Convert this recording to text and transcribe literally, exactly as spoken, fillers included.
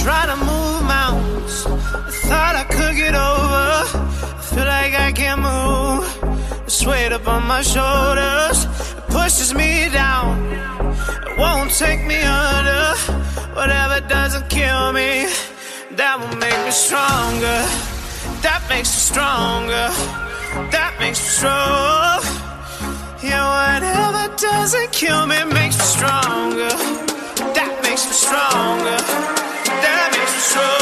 try to move mountains. I thought I could get over. I feel like I can't move. This weight up on my shoulders, it pushes me down. It won't take me under. Whatever doesn't kill me, that will make me stronger. That makes me stronger. That makes me strong. Yeah, whatever doesn't kill me makes me stronger. That makes me stronger. That makes me strong.